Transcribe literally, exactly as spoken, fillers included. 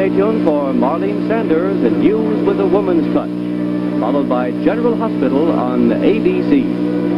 stay tuned for Marlene Sanders and News with a Woman's Touch, followed by General Hospital on A B C.